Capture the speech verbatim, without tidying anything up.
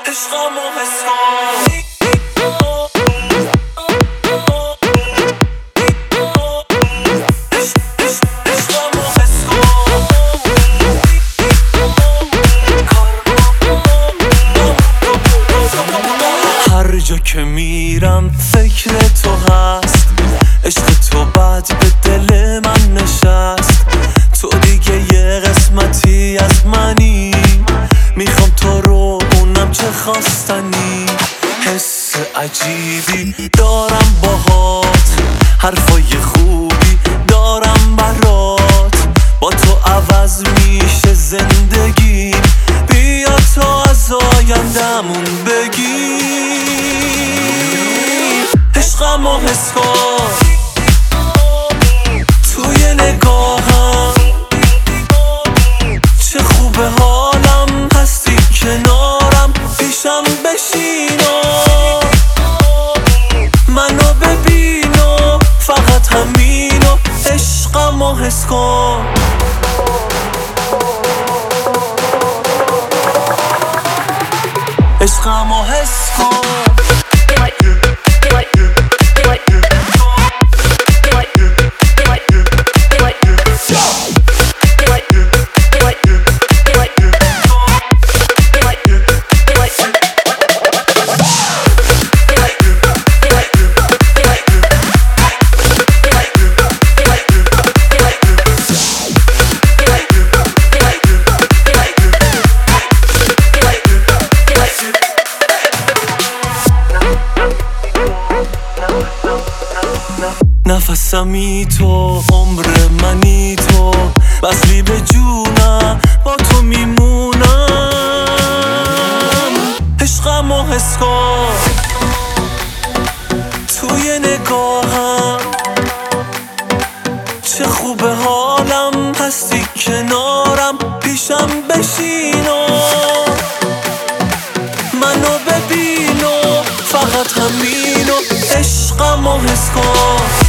عشقمو حس کن. هر جا که میرم فکر تو هست، عشق تو بعد به دل من نشست. تو دیگه یه قسمتی از منی، میخوام تو رو اونم چه خواستنی. حس عجیبی دارم باهات، حرفای خوبی دارم برات. با تو عوض میشه زندگی، بیا تو از آیندمون بگی. عشقمو حس کن توی نگاهم، چه خوبه حالم هستی کنارم. پیشم بشین و منو ببین و فقط همینو. عشقمو حس کن. عشقمو حس کن. نفسمی تو، عمر منی تو، بسلی به جونم با تو میمونم. عشقمو حس کن توی نگاهم، چه خوبه حالم هستی کنارم. پیشم بشین و منو ببین و فقط همینو. عشقمو حس کن.